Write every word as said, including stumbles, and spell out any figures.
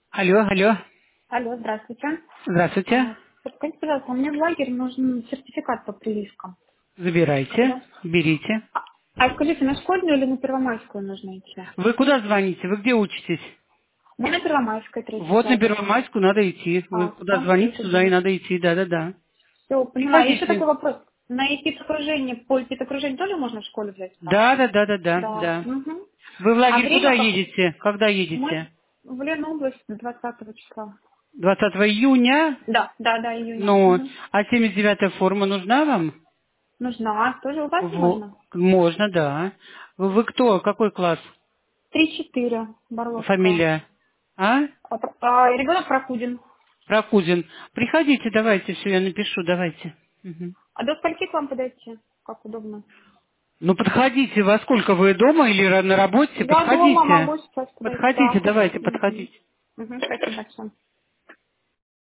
Алло, алло. Алло, здравствуйте. Здравствуйте. А, Подскажите, пожалуйста, мне в лагерь нужен сертификат по прививкам. Забирайте, Когда? берите. А, а скажите, на школьную или на первомайскую нужно идти? Вы куда звоните? Вы где учитесь? Мы на первомайской, третий Вот на класс. Первомайскую надо идти. Вы А, куда там звоните, тридцать туда и девять. надо идти. Да-да-да. Все, поняла. Еще такой Приходите. вопрос. На эпидокружение, по эпидокружению тоже можно в школе взять справку? Да-да-да-да-да. Да. Да. Угу. Вы в А лагерь куда время как? едете? Когда Мы едете? в Ленобласть двадцатого числа. двадцатого июня? Да, да, да, июня. Ну, Угу. а семьдесят девятая форма нужна вам? Нужна. Тоже у вас Во- можно? Можно, да. Вы, вы кто? Какой класс? Три-четыре, Барловского. Фамилия? А? А, а, ребенок Прокудин. Прокудин. Приходите, давайте, все, я напишу, давайте. Мгм. А до скольки к вам подойти? Как удобно. Ну, подходите. Во сколько вы дома или ра- на работе? Я дома Подходите. могу сейчас подойти, Подходите, да. давайте, Угу. подходите. Угу, спасибо большое.